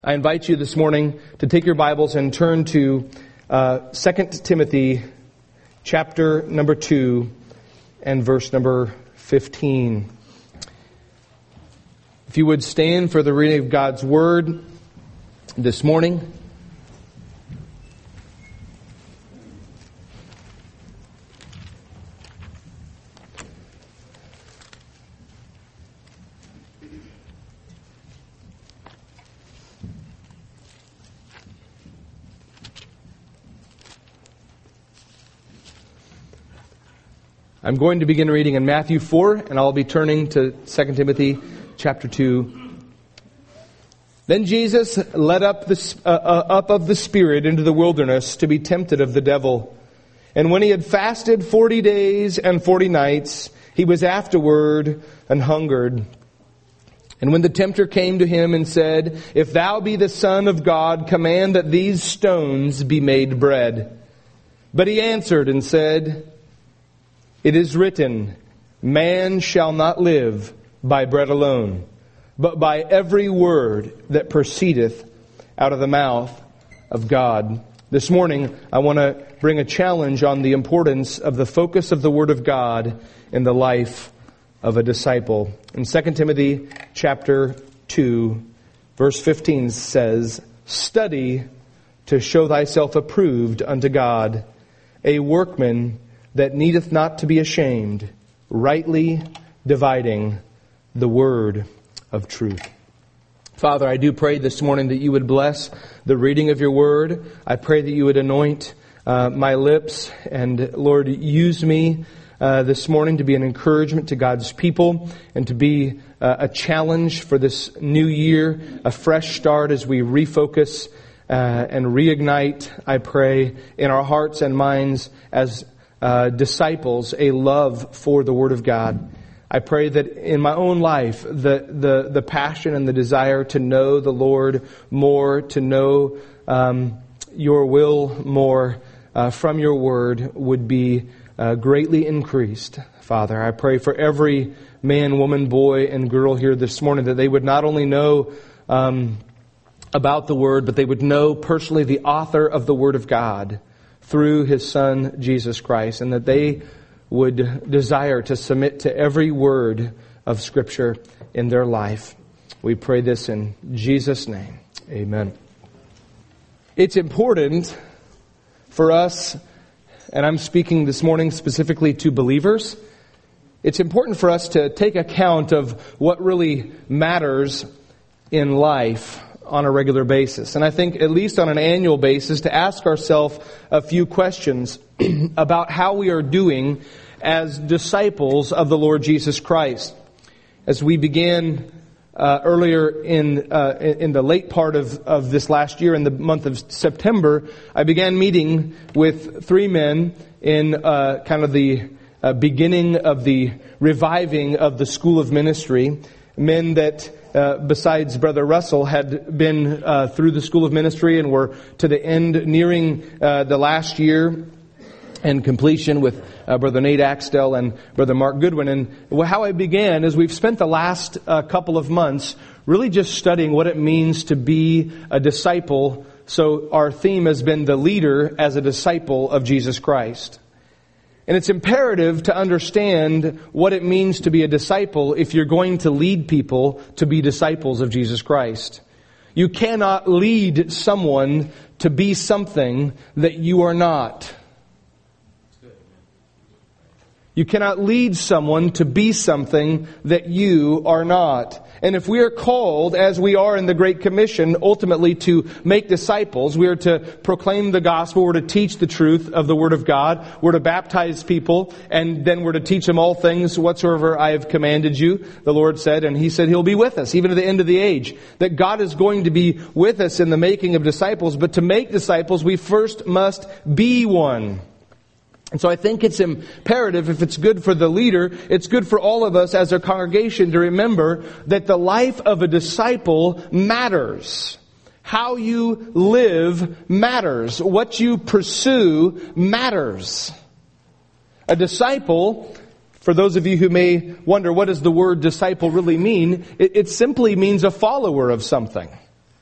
I invite you this morning to take your Bibles and turn to 2 Timothy chapter number 2 and verse number 15. If you would stand for the reading of God's Word this morning. I'm going to begin reading in Matthew 4, and I'll be turning to 2 Timothy chapter 2. Then Jesus led up of the Spirit into the wilderness to be tempted of the devil. And when he had fasted 40 days and 40 nights, he was afterward an hungered. And when the tempter came to him and said, "If thou be the Son of God, command that these stones be made bread." But he answered and said, "It is written, man shall not live by bread alone, but by every word that proceedeth out of the mouth of God." This morning, I want to bring a challenge on the importance of the focus of the Word of God in the life of a disciple. In 2 Timothy chapter 2, verse 15 says, "Study to show thyself approved unto God, a workman that needeth not to be ashamed, rightly dividing the word of truth." Father, I do pray this morning that you would bless the reading of your word. I pray that you would anoint my lips, and Lord, use me this morning to be an encouragement to God's people and to be a challenge for this new year, a fresh start as we refocus and reignite, I pray, in our hearts and minds as disciples, a love for the Word of God. I pray that in my own life, the passion and the desire to know the Lord more, to know your will more from your Word would be greatly increased. Father, I pray for every man, woman, boy, and girl here this morning that they would not only know about the Word, but they would know personally the author of the Word of God through His Son, Jesus Christ, and that they would desire to submit to every word of Scripture in their life. We pray this in Jesus' name. Amen. It's important for us, and I'm speaking this morning specifically to believers, it's important for us to take account of what really matters in life on a regular basis. And I think at least on an annual basis to ask ourselves a few questions about how we are doing as disciples of the Lord Jesus Christ. As we began earlier in the late part of this last year, in the month of September, I began meeting with three men in kind of the beginning of the reviving of the School of Ministry. Men that besides Brother Russell, had been through the School of Ministry and were to the end, nearing the last year and completion with Brother Nate Axtell and Brother Mark Goodwin. And how I began is we've spent the last couple of months really just studying what it means to be a disciple. So our theme has been the leader as a disciple of Jesus Christ. And it's imperative to understand what it means to be a disciple if you're going to lead people to be disciples of Jesus Christ. You cannot lead someone to be something that you are not. You cannot lead someone to be something that you are not. And if we are called, as we are in the Great Commission, ultimately to make disciples, we are to proclaim the gospel, we're to teach the truth of the Word of God, we're to baptize people, and then we're to teach them all things whatsoever I have commanded you, the Lord said, and He said He'll be with us, even to the end of the age. That God is going to be with us in the making of disciples, but to make disciples, we first must be one. And so I think it's imperative, if it's good for the leader, it's good for all of us as a congregation to remember that the life of a disciple matters. How you live matters. What you pursue matters. A disciple, for those of you who may wonder what does the word disciple really mean, it simply means a follower of something.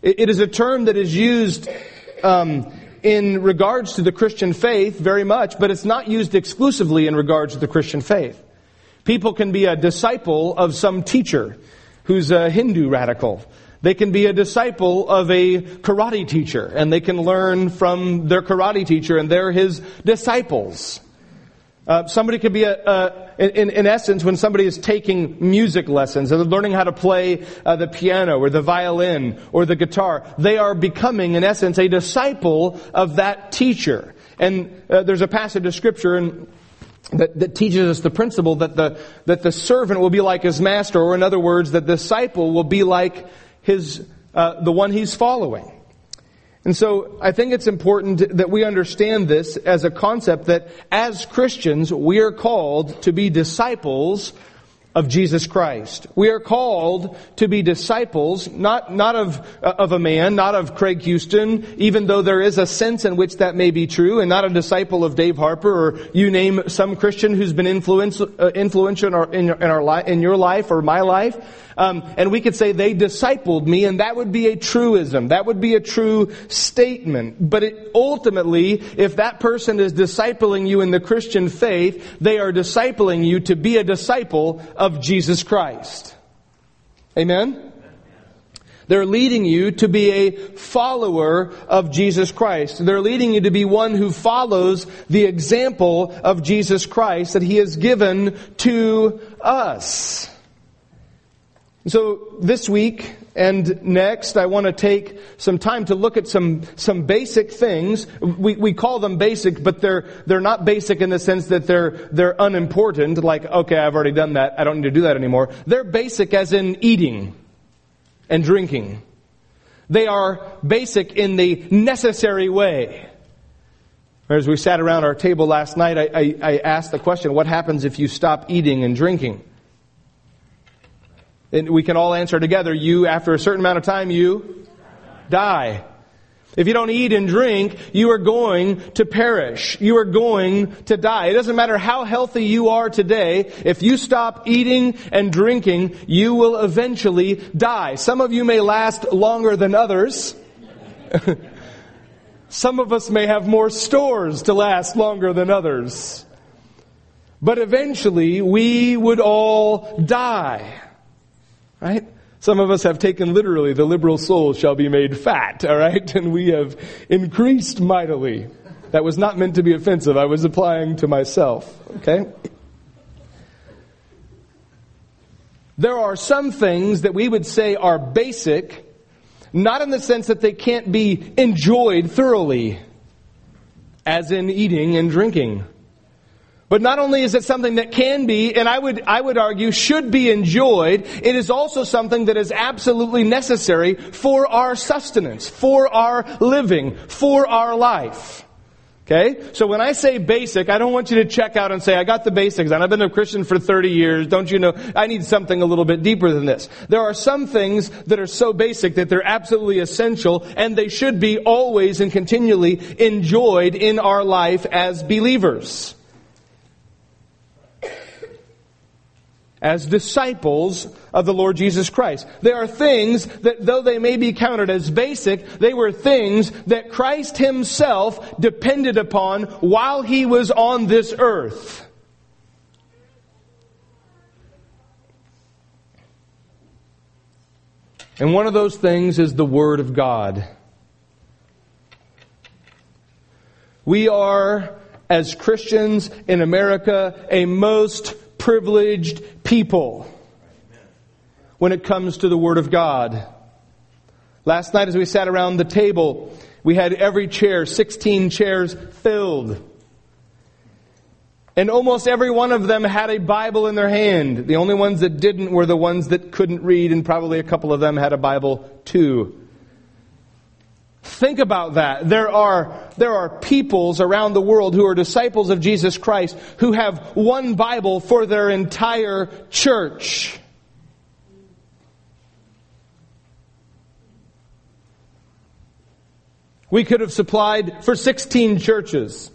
It is a term that is used in regards to the Christian faith very much, but it's not used exclusively in regards to the Christian faith. People can be a disciple of some teacher who's a Hindu radical. They can be a disciple of a karate teacher, and they can learn from their karate teacher, and they're his disciples. Somebody could be in essence, when somebody is taking music lessons and they're learning how to play the piano or the violin or the guitar, they are becoming, in essence, a disciple of that teacher. And there's a passage of Scripture that teaches us the principle that the servant will be like his master, or in other words, the disciple will be like the one he's following. And so I think it's important that we understand this as a concept that as Christians, we are called to be disciples of Jesus Christ. We are called to be disciples, not of a man, not of Craig Houston, even though there is a sense in which that may be true, and not a disciple of Dave Harper, or you name some Christian who's been influential in your life or my life. And we could say they discipled me, and that would be a truism. That would be a true statement. But ultimately, if that person is discipling you in the Christian faith, they are discipling you to be a disciple of Jesus Christ. Amen? They're leading you to be a follower of Jesus Christ. They're leading you to be one who follows the example of Jesus Christ that He has given to us. So this week and next, I want to take some time to look at some basic things. We call them basic, but they're not basic in the sense that they're unimportant. Like, okay, I've already done that. I don't need to do that anymore. They're basic as in eating and drinking. They are basic in the necessary way. As we sat around our table last night, I asked the question, what happens if you stop eating and drinking? And we can all answer together, after a certain amount of time, you die. If you don't eat and drink, you are going to perish. You are going to die. It doesn't matter how healthy you are today. If you stop eating and drinking, you will eventually die. Some of you may last longer than others. Some of us may have more stores to last longer than others. But eventually, we would all die. Right? Some of us have taken literally, the liberal soul shall be made fat, all right? And we have increased mightily. That was not meant to be offensive. I was applying to myself, okay? There are some things that we would say are basic, not in the sense that they can't be enjoyed thoroughly, as in eating and drinking. But not only is it something that can be, and I would argue should be enjoyed, it is also something that is absolutely necessary for our sustenance, for our living, for our life. Okay? So when I say basic, I don't want you to check out and say, I got the basics, and I've been a Christian for 30 years, don't you know, I need something a little bit deeper than this. There are some things that are so basic that they're absolutely essential, and they should be always and continually enjoyed in our life as believers. As disciples of the Lord Jesus Christ. There are things that, though they may be counted as basic, they were things that Christ Himself depended upon while He was on this earth. And one of those things is the Word of God. We are, as Christians in America, a most privileged people when it comes to the Word of God. Last night as we sat around the table, we had every chair, 16 chairs filled. And almost every one of them had a Bible in their hand. The only ones that didn't were the ones that couldn't read, and probably a couple of them had a Bible too. Think about that. There are peoples around the world who are disciples of Jesus Christ who have one Bible for their entire church. We could have supplied for 16 churches.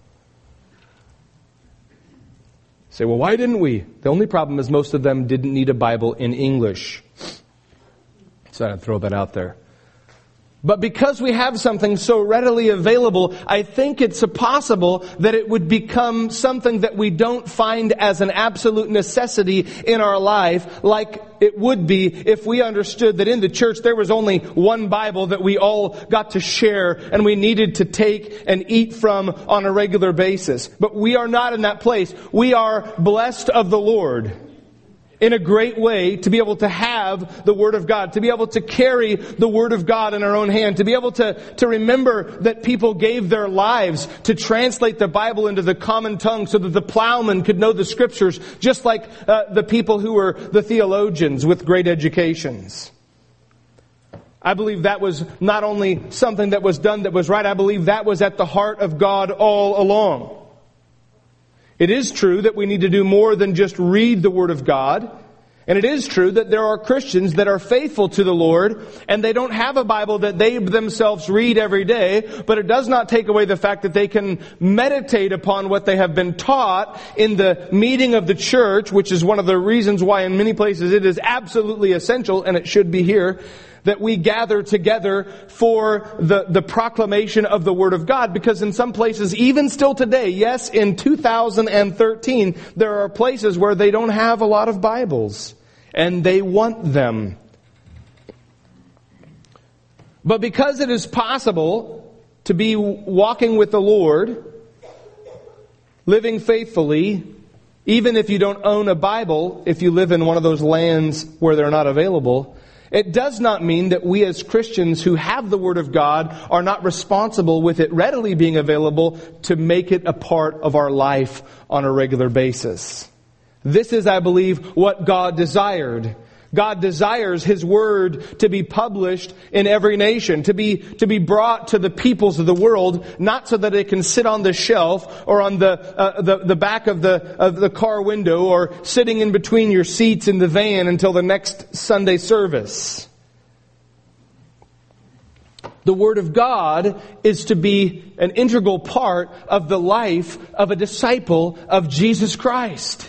Say, well, why didn't we? The only problem is most of them didn't need a Bible in English. So I'd throw that out there. But because we have something so readily available, I think it's possible that it would become something that we don't find as an absolute necessity in our life, like it would be if we understood that in the church there was only one Bible that we all got to share and we needed to take and eat from on a regular basis. But we are not in that place. We are blessed of the Lord in a great way to be able to have the Word of God, to be able to carry the Word of God in our own hand, to be able to remember that people gave their lives to translate the Bible into the common tongue so that the plowman could know the Scriptures, just like the people who were the theologians with great educations. I believe that was not only something that was done that was right, I believe that was at the heart of God all along. It is true that we need to do more than just read the Word of God. And it is true that there are Christians that are faithful to the Lord and they don't have a Bible that they themselves read every day, but it does not take away the fact that they can meditate upon what they have been taught in the meeting of the church, which is one of the reasons why in many places it is absolutely essential, and it should be here, that we gather together for the proclamation of the Word of God. Because in some places, even still today, yes, in 2013, there are places where they don't have a lot of Bibles. And they want them. But because it is possible to be walking with the Lord, living faithfully, even if you don't own a Bible, if you live in one of those lands where they're not available, it does not mean that we as Christians who have the Word of God are not responsible with it readily being available to make it a part of our life on a regular basis. This is, I believe, what God desired. God desires His Word to be published in every nation, to be brought to the peoples of the world, not so that it can sit on the shelf or on the back of the car window or sitting in between your seats in the van until the next Sunday service. The Word of God is to be an integral part of the life of a disciple of Jesus Christ.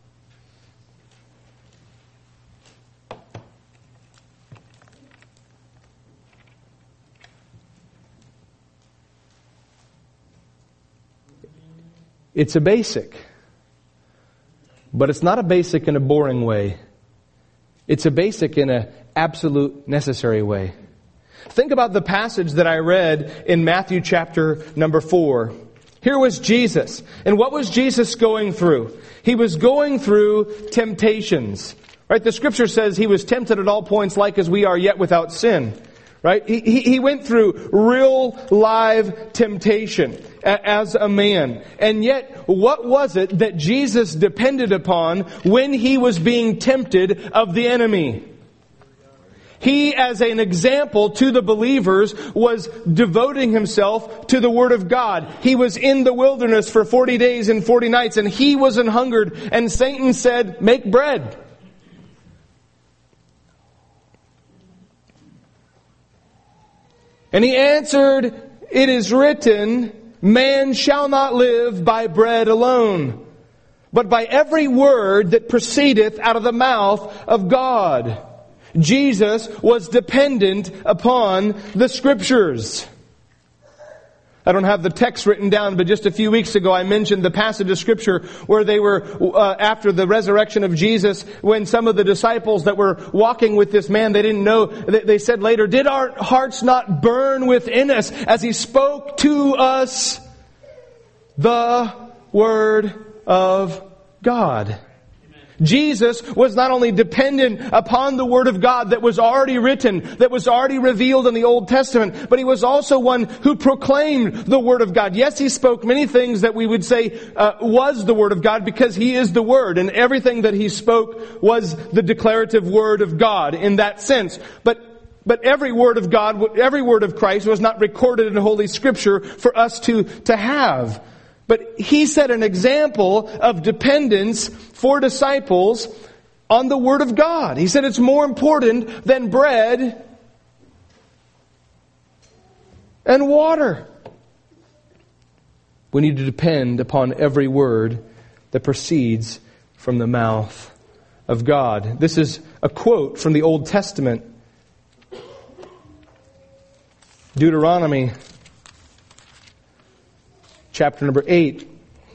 It's a basic. But it's not a basic in a boring way. It's a basic in an absolute necessary way. Think about the passage that I read in Matthew chapter number 4. Here was Jesus. And what was Jesus going through? He was going through temptations. Right? The Scripture says He was tempted at all points like as we are, yet without sin. Right? He went through real live temptation as a man. And yet, what was it that Jesus depended upon when He was being tempted of the enemy? He, as an example to the believers, was devoting Himself to the Word of God. He was in the wilderness for 40 days and 40 nights, and He was an hungered, and Satan said, "Make bread." And He answered, "It is written, man shall not live by bread alone, but by every word that proceedeth out of the mouth of God." Jesus was dependent upon the Scriptures. I don't have the text written down, but just a few weeks ago I mentioned the passage of Scripture where they were, after the resurrection of Jesus, when some of the disciples that were walking with this man, they didn't know, they said later, "Did our hearts not burn within us as He spoke to us the Word of God?" Jesus was not only dependent upon the Word of God that was already written, that was already revealed in the Old Testament, but He was also one who proclaimed the Word of God. Yes, He spoke many things that we would say was the Word of God because He is the Word, and everything that He spoke was the declarative Word of God in that sense. But every word of God, every word of Christ was not recorded in Holy Scripture for us to have. But He set an example of dependence for disciples on the Word of God. He said it's more important than bread and water. We need to depend upon every word that proceeds from the mouth of God. This is a quote from the Old Testament. Deuteronomy chapter number 8.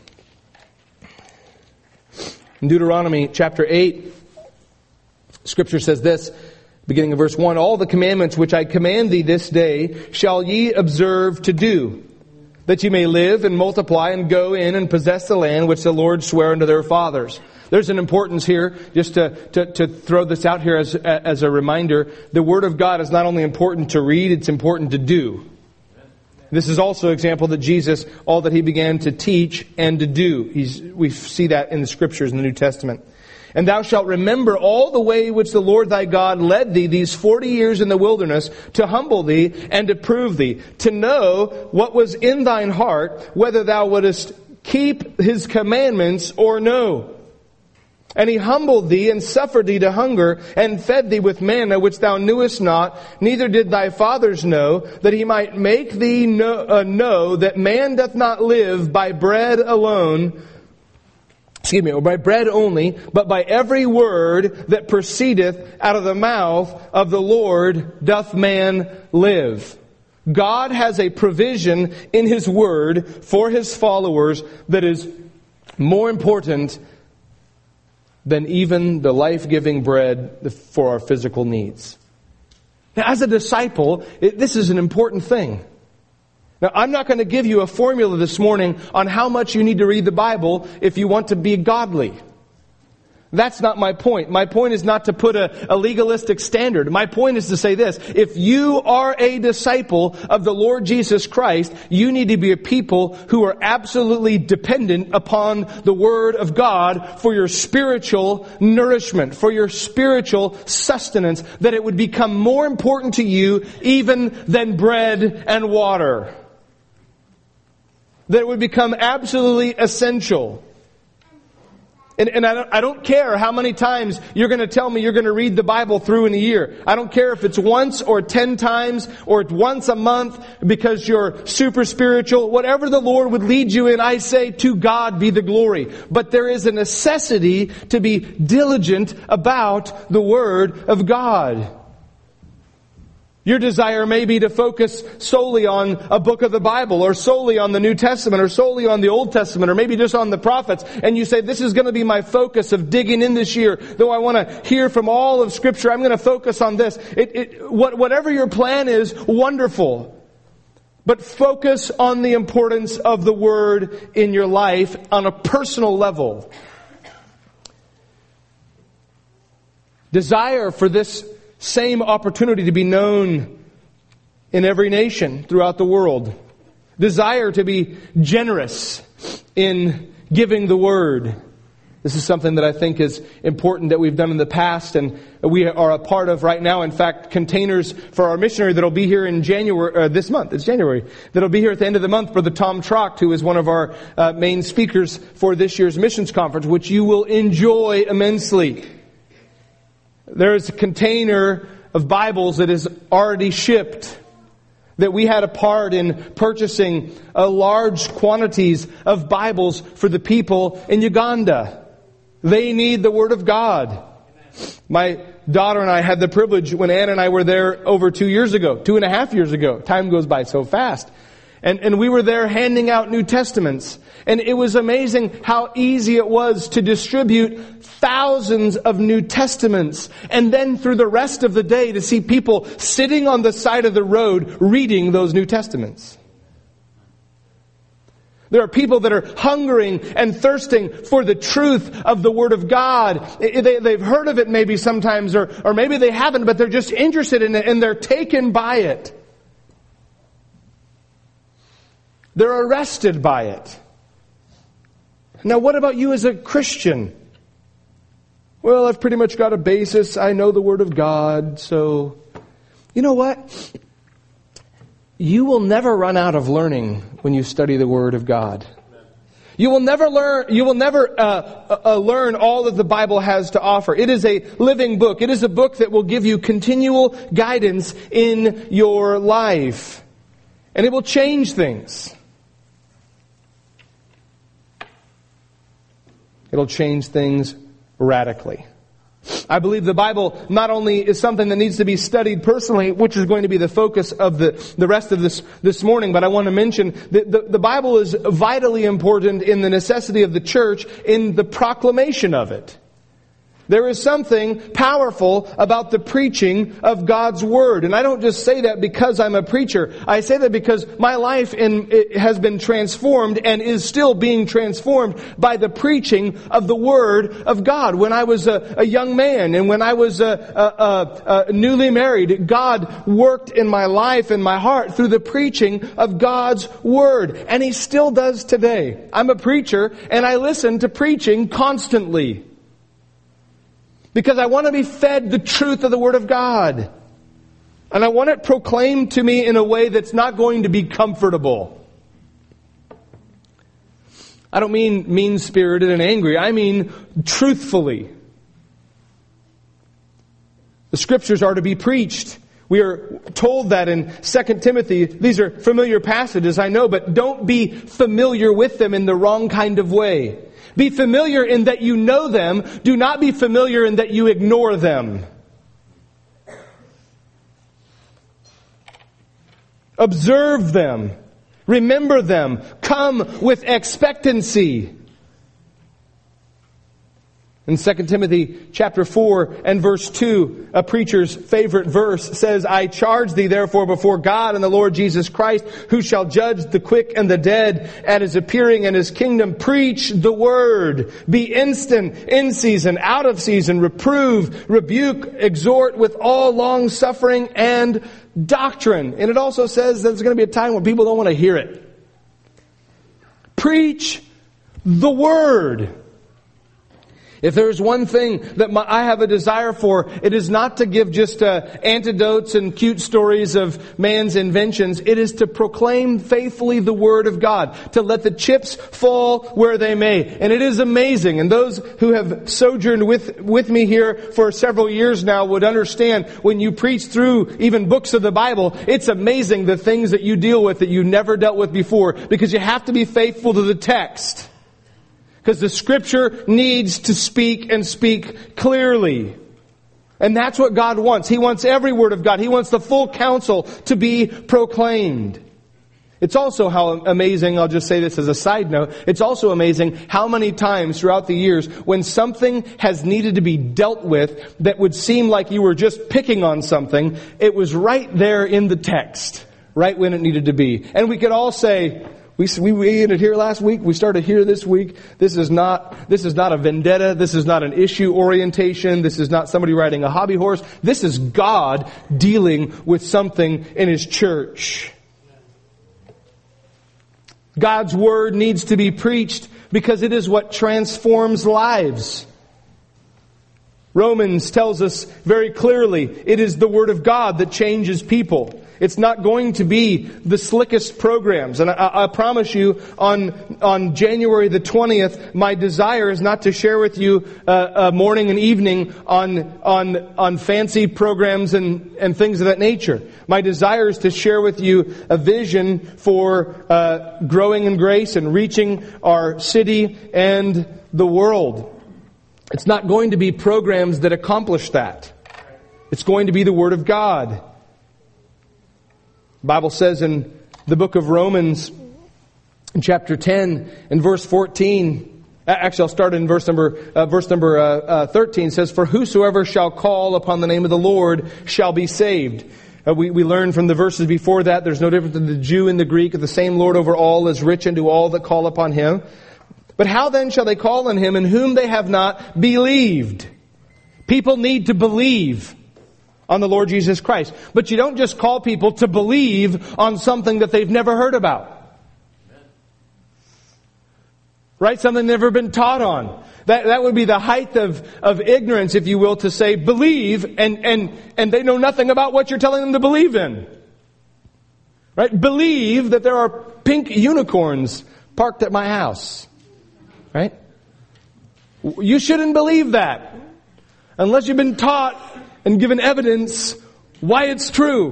In Deuteronomy chapter 8, Scripture says this, beginning of verse 1, "All the commandments which I command thee this day shall ye observe to do, that ye may live and multiply and go in and possess the land which the Lord sware unto their fathers." There's an importance here, just to throw this out here as a reminder. The Word of God is not only important to read, it's important to do. This is also an example that Jesus, all that He began to teach and to do. We see that in the Scriptures in the New Testament. "And thou shalt remember all the way which the Lord thy God led thee these 40 years in the wilderness, to humble thee and to prove thee, to know what was in thine heart, whether thou wouldest keep His commandments or no. And He humbled thee and suffered thee to hunger and fed thee with manna which thou knewest not, neither did thy fathers know, that He might make thee know that man doth not live by bread alone, or by bread only, but by every word that proceedeth out of the mouth of the Lord doth man live." God has a provision in His Word for His followers that is more important than even the life-giving bread for our physical needs. Now, as a disciple, this is an important thing. Now, I'm not going to give you a formula this morning on how much you need to read the Bible if you want to be godly. That's not my point. My point is not to put a legalistic standard. My point is to say this: if you are a disciple of the Lord Jesus Christ, you need to be a people who are absolutely dependent upon the Word of God for your spiritual nourishment, for your spiritual sustenance, that it would become more important to you even than bread and water. That it would become absolutely essential. And I don't care how many times you're going to tell me you're going to read the Bible through in a year. I don't care if it's once or 10 times or once a month because you're super spiritual. Whatever the Lord would lead you in, I say, to God be the glory. But there is a necessity to be diligent about the Word of God. Your desire may be to focus solely on a book of the Bible, or solely on the New Testament, or solely on the Old Testament, or maybe just on the prophets. And you say, this is going to be my focus of digging in this year. Though I want to hear from all of Scripture, I'm going to focus on this. Whatever your plan is, wonderful. But focus on the importance of the Word in your life on a personal level. Desire for this same opportunity to be known in every nation throughout the world. Desire to be generous in giving the Word. This is something that I think is important that we've done in the past and we are a part of right now. In fact, containers for our missionary that'll be here in January, this month, it's January, that'll be here at the end of the month, Brother Tom Trocht, who is one of our main speakers for this year's missions conference, which you will enjoy immensely. There is a container of Bibles that is already shipped, that we had a part in purchasing large quantities of Bibles for the people in Uganda. They need the Word of God. My daughter and I had the privilege when Ann and I were there over 2.5 years ago. Time goes by so fast. And we were there handing out New Testaments. And it was amazing how easy it was to distribute thousands of New Testaments. And then through the rest of the day to see people sitting on the side of the road reading those New Testaments. There are people that are hungering and thirsting for the truth of the Word of God. They've heard of it maybe sometimes, or maybe they haven't, but they're just interested in it and they're taken by it. They're arrested by it. Now, what about you as a Christian? Well, I've pretty much got a basis. I know the Word of God, so... You know what? You will never run out of learning when you study the Word of God. You will never learn all that the Bible has to offer. It is a living book. It is a book that will give you continual guidance in your life. And it will change things. It'll change things radically. I believe the Bible not only is something that needs to be studied personally, which is going to be the focus of the rest of this morning, but I want to mention that the Bible is vitally important in the necessity of the church in the proclamation of it. There is something powerful about the preaching of God's Word. And I don't just say that because I'm a preacher. I say that because my life it has been transformed and is still being transformed by the preaching of the Word of God. When I was a young man and when I was newly married, God worked in my life and my heart through the preaching of God's Word. And He still does today. I'm a preacher and I listen to preaching constantly. Because I want to be fed the truth of the Word of God. And I want it proclaimed to me in a way that's not going to be comfortable. I don't mean mean-spirited and angry. I mean truthfully. The Scriptures are to be preached. We are told that in 2 Timothy. These are familiar passages, I know, but don't be familiar with them in the wrong kind of way. Be familiar in that you know them. Do not be familiar in that you ignore them. Observe them. Remember them. Come with expectancy. In 2 Timothy chapter 4 and verse 2, a preacher's favorite verse says, I charge thee therefore before God and the Lord Jesus Christ, who shall judge the quick and the dead at His appearing in His kingdom. Preach the word. Be instant, in season, out of season. Reprove, rebuke, exhort with all long suffering and doctrine. And it also says that there's going to be a time when people don't want to hear it. Preach the word. If there's one thing that I have a desire for, it is not to give just anecdotes and cute stories of man's inventions. It is to proclaim faithfully the Word of God, to let the chips fall where they may. And it is amazing. And those who have sojourned with me here for several years now would understand when you preach through even books of the Bible, it's amazing the things that you deal with that you never dealt with before, because you have to be faithful to the text. Because the Scripture needs to speak and speak clearly. And that's what God wants. He wants every word of God. He wants the full counsel to be proclaimed. It's also how amazing, I'll just say this as a side note, it's also amazing how many times throughout the years when something has needed to be dealt with that would seem like you were just picking on something, it was right there in the text, right when it needed to be. And we could all say, we ended here last week. We started here this week. This is not a vendetta. This is not an issue orientation. This is not somebody riding a hobby horse. This is God dealing with something in His church. God's Word needs to be preached because it is what transforms lives. Romans tells us very clearly, it is the Word of God that changes people. It's not going to be the slickest programs. And I promise you, on January the 20th, my desire is not to share with you morning and evening on fancy programs and things of that nature. My desire is to share with you a vision for growing in grace and reaching our city and the world. It's not going to be programs that accomplish that. It's going to be the Word of God. The Bible says in the book of Romans, in chapter 10, and verse 14, actually I'll start in verse number 13, says, For whosoever shall call upon the name of the Lord shall be saved. We learn from the verses before that, there's no difference in the Jew and the Greek, the same Lord over all is rich unto all that call upon Him. But how then shall they call on Him in whom they have not believed? People need to believe on the Lord Jesus Christ. But you don't just call people to believe on something that they've never heard about. Right? Something they've never been taught on. That would be the height of ignorance, if you will, to say believe and they know nothing about what you're telling them to believe in. Right? Believe that there are pink unicorns parked at my house. Right? You shouldn't believe that unless you've been taught and given evidence why it's true.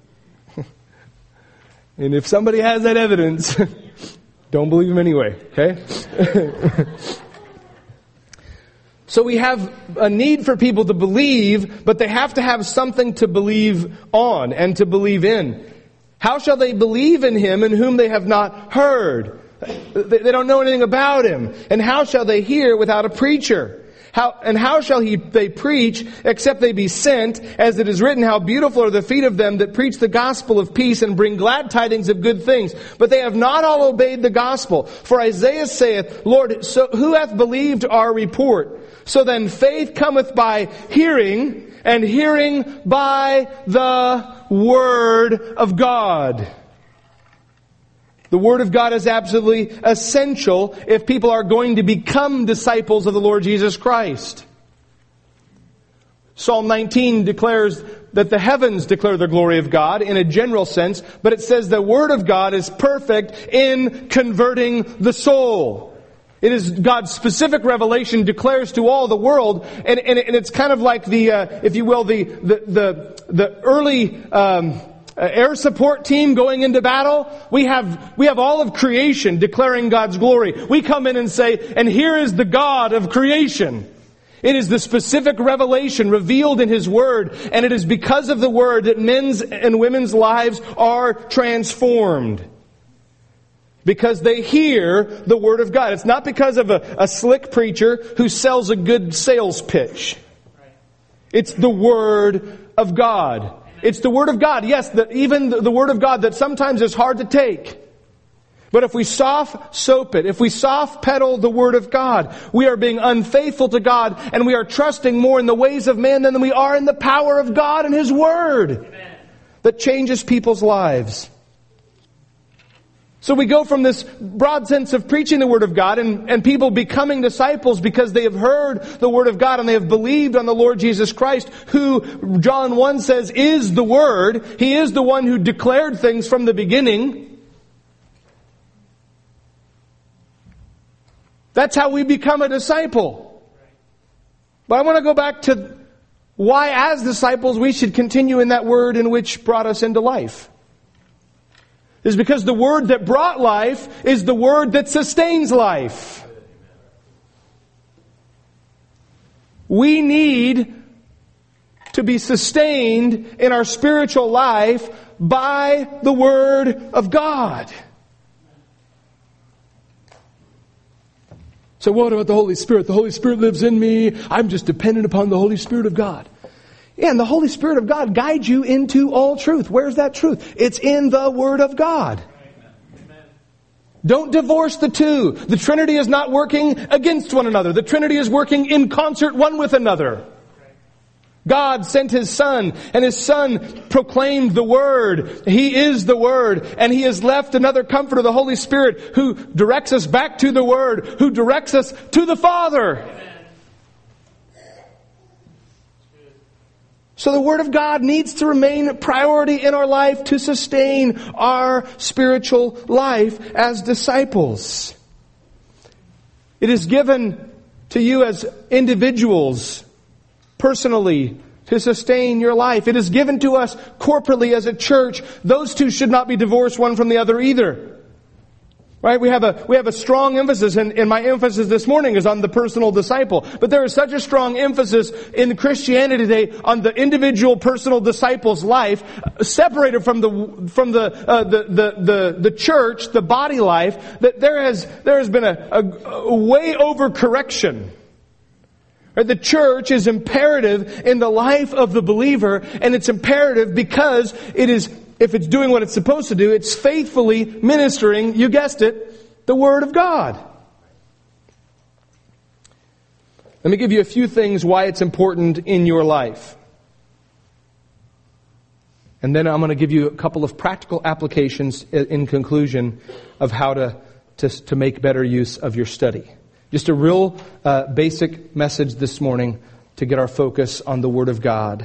And if somebody has that evidence, don't believe them anyway, okay? So we have a need for people to believe, but they have to have something to believe on and to believe in. How shall they believe in Him in whom they have not heard? They don't know anything about Him. And how shall they hear without a preacher? How shall they preach except they be sent? As it is written, how beautiful are the feet of them that preach the gospel of peace and bring glad tidings of good things. But they have not all obeyed the gospel. For Isaiah saith, Lord, so who hath believed our report? So then faith cometh by hearing, and hearing by the Word of God. The Word of God is absolutely essential if people are going to become disciples of the Lord Jesus Christ. Psalm 19 declares that the heavens declare the glory of God in a general sense, but it says the Word of God is perfect in converting the soul. It is God's specific revelation declares to all the world, and it's kind of like the, if you will, the early air support team going into battle. We have all of creation declaring God's glory. We come in and say, and here is the God of creation. It is the specific revelation revealed in His Word, and it is because of the Word that men's and women's lives are transformed. Because they hear the Word of God. It's not because of a slick preacher who sells a good sales pitch. It's the Word of God. It's the Word of God. Yes, even the Word of God that sometimes is hard to take. But if we soft soap it, if we soft pedal the Word of God, we are being unfaithful to God, and we are trusting more in the ways of man than we are in the power of God and His Word. Amen. That changes people's lives. So we go from this broad sense of preaching the Word of God and people becoming disciples because they have heard the Word of God and they have believed on the Lord Jesus Christ, who John 1 says is the Word. He is the one who declared things from the beginning. That's how we become a disciple. But I want to go back to why as disciples we should continue in that Word in which brought us into life. Is because the Word that brought life is the Word that sustains life. We need to be sustained in our spiritual life by the Word of God. So what about the Holy Spirit? The Holy Spirit lives in me. I'm just dependent upon the Holy Spirit of God. Yeah, and the Holy Spirit of God guides you into all truth. Where's that truth? It's in the Word of God. Amen. Don't divorce the two. The Trinity is not working against one another. The Trinity is working in concert one with another. God sent His Son, and His Son proclaimed the Word. He is the Word, and He has left another Comforter, the Holy Spirit, who directs us back to the Word, who directs us to the Father. Amen. So the Word of God needs to remain a priority in our life to sustain our spiritual life as disciples. It is given to you as individuals, personally, to sustain your life. It is given to us corporately as a church. Those two should not be divorced one from the other either. Right? We have a strong emphasis, and my emphasis this morning is on the personal disciple. But there is such a strong emphasis in Christianity today on the individual personal disciple's life, separated from the church, the body life, that there has been a way over correction. Right? The church is imperative in the life of the believer, and it's imperative because it is. If it's doing what it's supposed to do, it's faithfully ministering, you guessed it, the Word of God. Let me give you a few things why it's important in your life. And then I'm going to give you a couple of practical applications in conclusion of how to make better use of your study. Just a real basic message this morning to get our focus on the Word of God.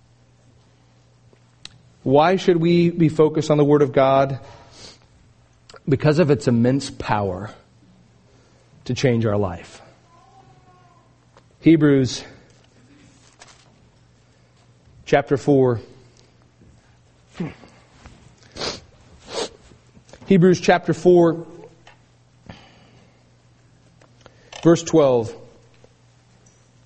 Why should we be focused on the Word of God? Because of its immense power to change our life. Hebrews chapter 4. Hebrews chapter 4, verse 12.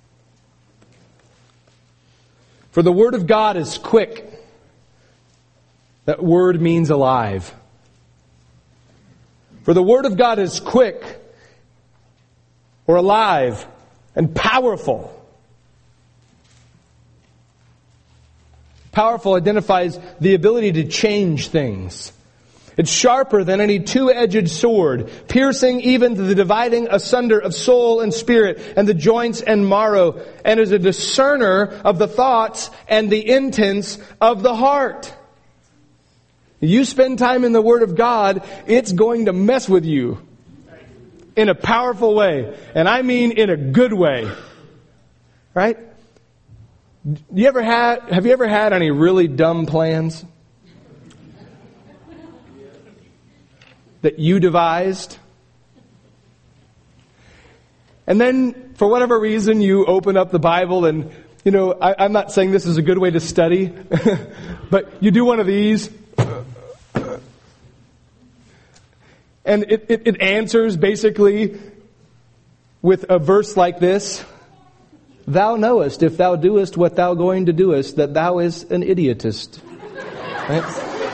For the Word of God is quick. That word means alive. For the Word of God is quick or alive and powerful. Powerful identifies the ability to change things. It's sharper than any two-edged sword, piercing even to the dividing asunder of soul and spirit and the joints and marrow, and is a discerner of the thoughts and the intents of the heart. You spend time in the Word of God, it's going to mess with you in a powerful way. And I mean in a good way. Right? Have you ever had any really dumb plans that you devised? And then, for whatever reason, you open up the Bible and, I'm not saying this is a good way to study, but you do one of these. And it answers basically with a verse like this. Thou knowest, if thou doest what thou going to doest, that thou is an idiotist. Right?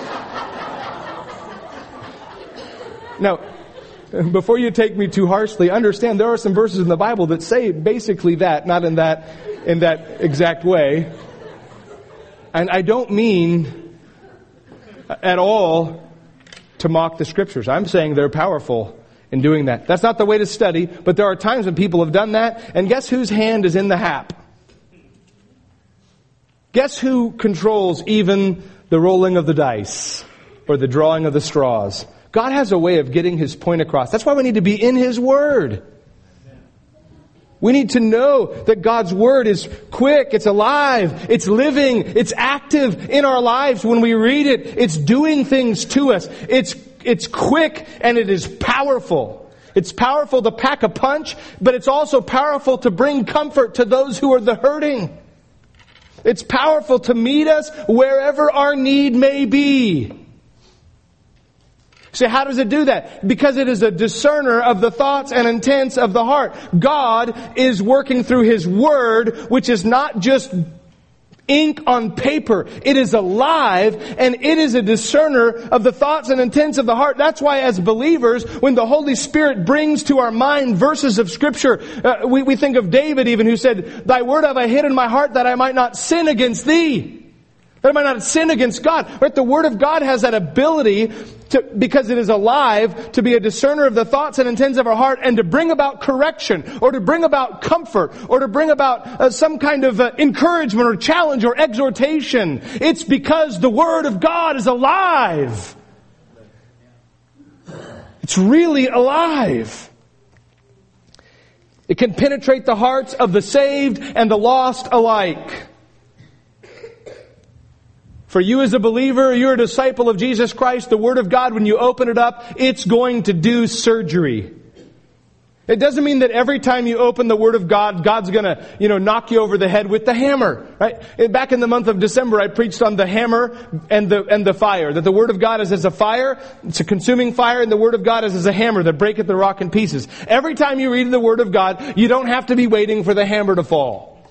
Now, before you take me too harshly, understand there are some verses in the Bible that say basically that, not in that exact way. And I don't mean at all to mock the Scriptures. I'm saying they're powerful in doing that. That's not the way to study, but there are times when people have done that, and guess whose hand is in the hap? Guess who controls even the rolling of the dice or the drawing of the straws? God has a way of getting His point across. That's why we need to be in His Word. We need to know that God's Word is quick, it's alive, it's living, it's active in our lives when we read it. It's doing things to us. It's quick and it is powerful. It's powerful to pack a punch, but it's also powerful to bring comfort to those who are the hurting. It's powerful to meet us wherever our need may be. So how does it do that? Because it is a discerner of the thoughts and intents of the heart. God is working through His Word, which is not just ink on paper. It is alive, and it is a discerner of the thoughts and intents of the heart. That's why as believers, when the Holy Spirit brings to our mind verses of Scripture, we think of David even, who said, Thy word have I hid in my heart that I might not sin against Thee. That I might not sin against God. Right? The Word of God has that ability to, because it is alive, to be a discerner of the thoughts and intents of our heart, and to bring about correction, or to bring about comfort, or to bring about some kind of encouragement or challenge or exhortation. It's because the Word of God is alive. It's really alive. It can penetrate the hearts of the saved and the lost alike. For you as a believer, you're a disciple of Jesus Christ, the Word of God, when you open it up, it's going to do surgery. It doesn't mean that every time you open the Word of God, God's gonna, knock you over the head with the hammer, right? Back in the month of December, I preached on the hammer and the fire. That the Word of God is as a fire, it's a consuming fire, and the Word of God is as a hammer that breaketh the rock in pieces. Every time you read the Word of God, you don't have to be waiting for the hammer to fall.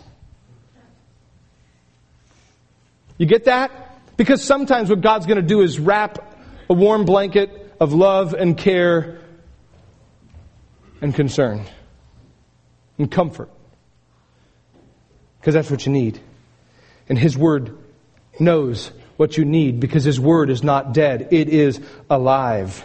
You get that? Because sometimes what God's going to do is wrap a warm blanket of love and care and concern and comfort. Because that's what you need. And His Word knows what you need, because His Word is not dead. It is alive.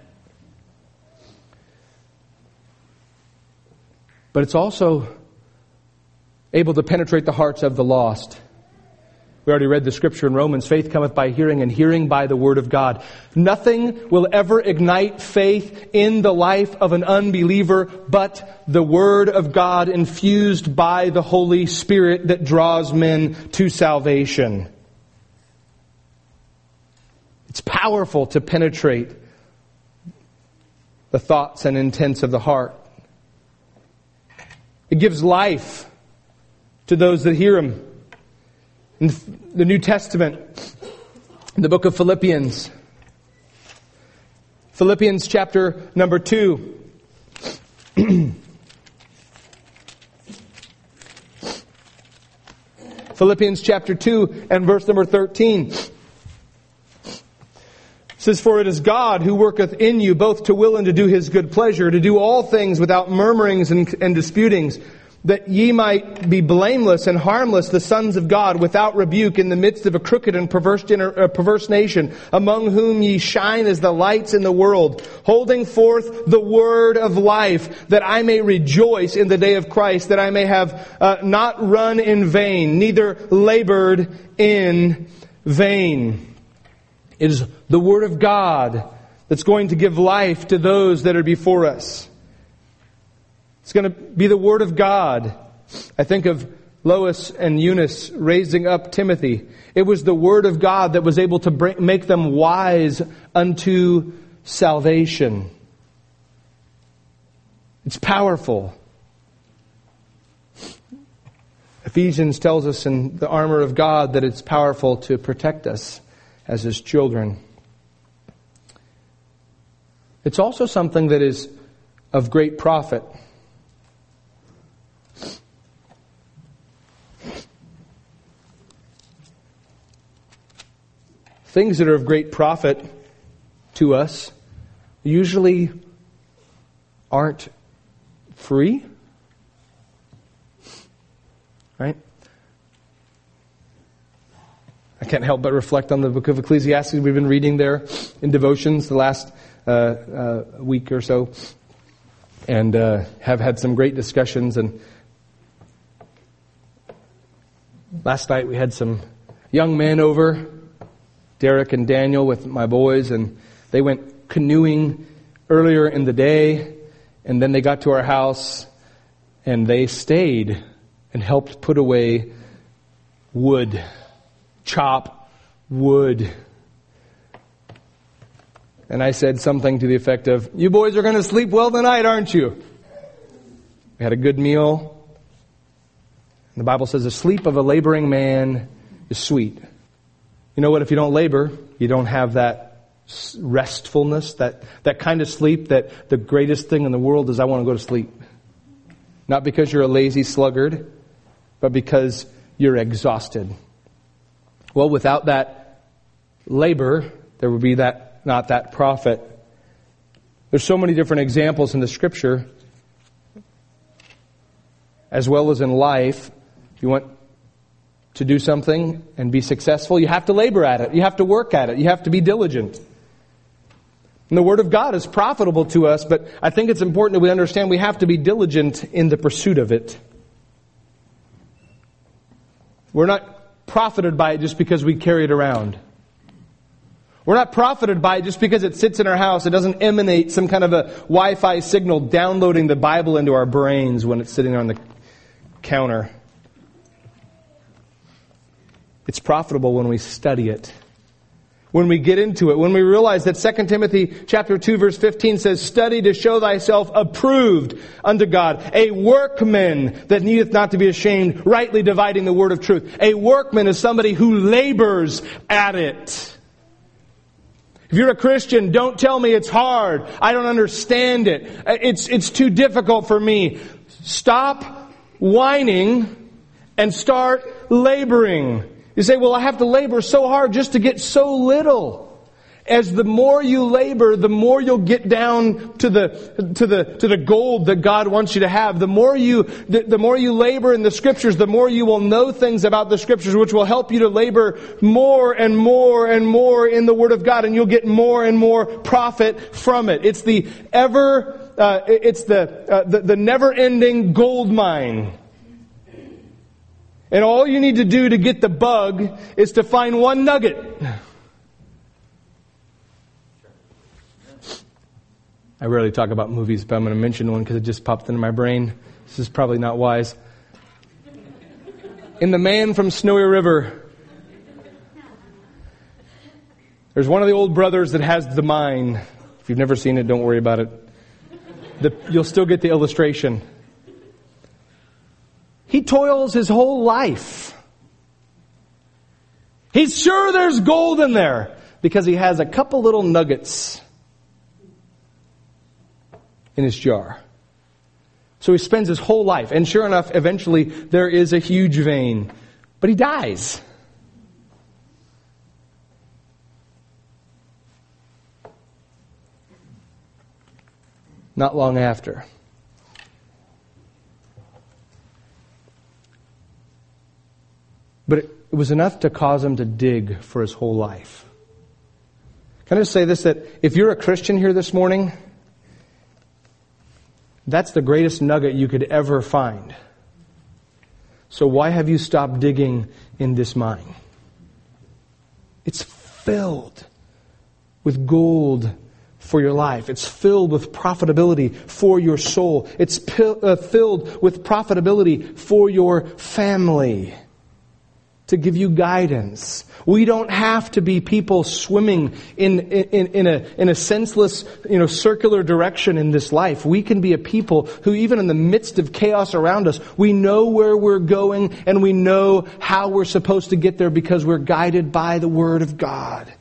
But it's also able to penetrate the hearts of the lost. We already read the scripture in Romans, faith cometh by hearing, and hearing by the Word of God. Nothing will ever ignite faith in the life of an unbeliever but the Word of God infused by the Holy Spirit that draws men to salvation. It's powerful to penetrate the thoughts and intents of the heart. It gives life to those that hear Him. In the New Testament, in the book of Philippians. Philippians chapter number 2. Philippians chapter 2 and verse number 13. It says, "For it is God who worketh in you both to will and to do His good pleasure, to do all things without murmurings and disputings, that ye might be blameless and harmless, the sons of God, without rebuke, in the midst of a crooked and perverse nation, among whom ye shine as the lights in the world, holding forth the word of life, that I may rejoice in the day of Christ, that I may have not run in vain, neither labored in vain." It is the word of God that's going to give life to those that are before us. It's going to be the Word of God. I think of Lois and Eunice raising up Timothy. It was the Word of God that was able to make them wise unto salvation. It's powerful. Ephesians tells us in the armor of God that it's powerful to protect us as His children. It's also something that is of great profit. Things that are of great profit to us usually aren't free. Right? I can't help but reflect on the book of Ecclesiastes we've been reading there in devotions the last week or so, and have had some great discussions. And last night we had some young men over, Derek and Daniel with my boys, and they went canoeing earlier in the day, and then they got to our house and they stayed and helped put away wood, chop wood. And I said something to the effect of, "You boys are going to sleep well tonight, aren't you?" We had a good meal. And the Bible says the sleep of a laboring man is sweet. You know what? If you don't labor, you don't have that restfulness, that kind of sleep that the greatest thing in the world is I want to go to sleep. Not because you're a lazy sluggard, but because you're exhausted. Well, without that labor, there would be not that profit. There's so many different examples in the Scripture, as well as in life. If you want to do something and be successful, you have to labor at it. You have to work at it. You have to be diligent. And the Word of God is profitable to us, but I think it's important that we understand we have to be diligent in the pursuit of it. We're not profited by it just because we carry it around. We're not profited by it just because it sits in our house. It doesn't emanate some kind of a Wi-Fi signal downloading the Bible into our brains when it's sitting on the counter. It's profitable when we study it. When we get into it, when we realize that 2 Timothy chapter 2 verse 15 says, "Study to show thyself approved unto God, a workman that needeth not to be ashamed, rightly dividing the word of truth." A workman is somebody who labors at it. If you're a Christian, don't tell me it's hard. I don't understand it. It's too difficult for me. Stop whining and start laboring. You say, "Well, I have to labor so hard just to get so little." As the more you labor, the more you'll get down to the gold that God wants you to have. The more you labor in the Scriptures, the more you will know things about the Scriptures, which will help you to labor more and more and more in the Word of God, and you'll get more and more profit from it. It's the never-ending gold mine. And all you need to do to get the bug is to find one nugget. I rarely talk about movies, but I'm going to mention one because it just popped into my brain. This is probably not wise. In The Man from Snowy River, there's one of the old brothers that has the mine. If you've never seen it, don't worry about it. You'll still get the illustration. He toils his whole life. He's sure there's gold in there because he has a couple little nuggets in his jar. So he spends his whole life, and sure enough, eventually there is a huge vein. But he dies. Not long after. But it was enough to cause him to dig for his whole life. Can I just say this, that if you're a Christian here this morning, that's the greatest nugget you could ever find. So why have you stopped digging in this mine? It's filled with gold for your life. It's filled with profitability for your soul. It's filled with profitability for your family, to give you guidance. We don't have to be people swimming in a senseless, circular direction in this life. We can be a people who, even in the midst of chaos around us, we know where we're going and we know how we're supposed to get there because we're guided by the Word of God.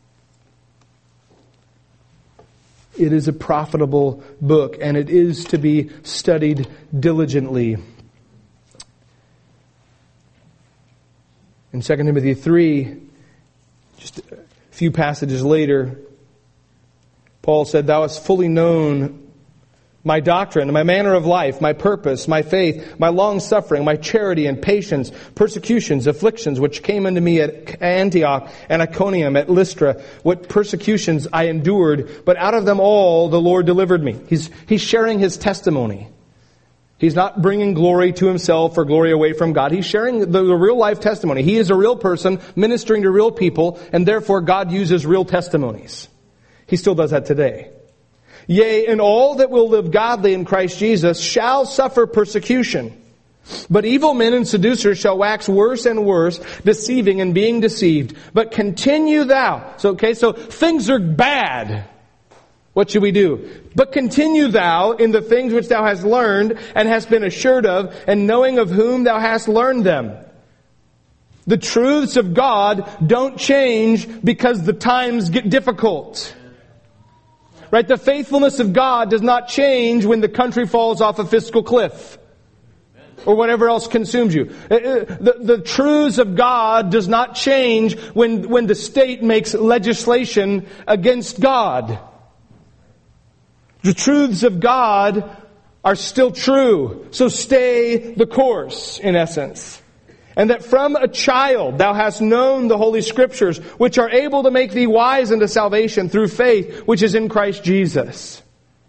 It is a profitable book, and it is to be studied diligently. In 2 Timothy 3, just a few passages later, Paul said, "Thou hast fully known my doctrine, my manner of life, my purpose, my faith, my long-suffering, my charity and patience, persecutions, afflictions, which came unto me at Antioch and Iconium, at Lystra, what persecutions I endured, but out of them all the Lord delivered me." He's sharing his testimony. He's not bringing glory to himself or glory away from God. He's sharing the real life testimony. He is a real person ministering to real people, and therefore God uses real testimonies. He still does that today. "Yea, and all that will live godly in Christ Jesus shall suffer persecution. But evil men and seducers shall wax worse and worse, deceiving and being deceived. But continue thou." So things are bad. What should we do? "But continue thou in the things which thou hast learned and hast been assured of, and knowing of whom thou hast learned them." The truths of God don't change because the times get difficult. Right? The faithfulness of God does not change when the country falls off a fiscal cliff or whatever else consumes you. The truths of God does not change when the state makes legislation against God. The truths of God are still true. So stay the course, in essence. "And that from a child thou hast known the Holy Scriptures, which are able to make thee wise unto salvation through faith, which is in Christ Jesus."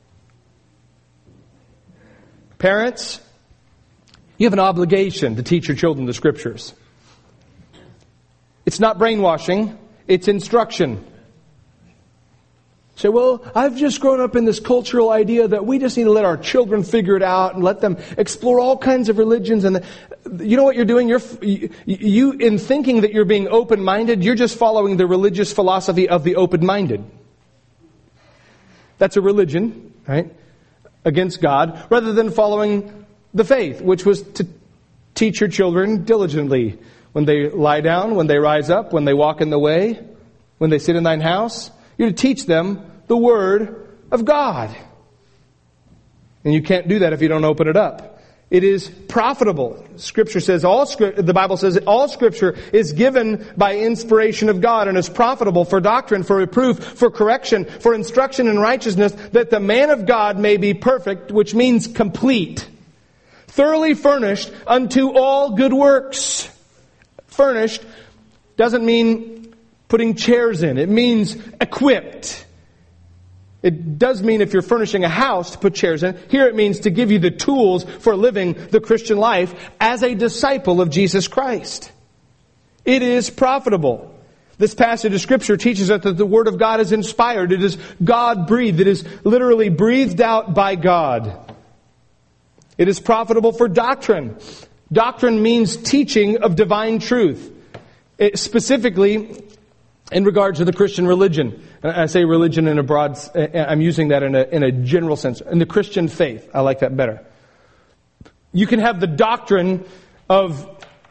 Parents, you have an obligation to teach your children the Scriptures. It's not brainwashing, it's instruction. Say, "Well, I've just grown up in this cultural idea that we just need to let our children figure it out and let them explore all kinds of religions." And you know what you're doing? You in thinking that you're being open-minded, you're just following the religious philosophy of the open-minded. That's a religion, right? Against God, rather than following the faith, which was to teach your children diligently when they lie down, when they rise up, when they walk in the way, when they sit in thine house. You're to teach them the Word of God. And you can't do that if you don't open it up. It is profitable. Scripture says the Bible says all Scripture is given by inspiration of God and is profitable for doctrine, for reproof, for correction, for instruction in righteousness, that the man of God may be perfect, which means complete, thoroughly furnished unto all good works. Furnished doesn't mean putting chairs in. It means equipped. It does mean if you're furnishing a house to put chairs in. Here it means to give you the tools for living the Christian life as a disciple of Jesus Christ. It is profitable. This passage of Scripture teaches us that the Word of God is inspired. It is God-breathed. It is literally breathed out by God. It is profitable for doctrine. Doctrine means teaching of divine truth. Specifically, in regards to the Christian religion. And I say religion in a broad, I'm using that in a general sense. In the Christian faith, I like that better. You can have the doctrine of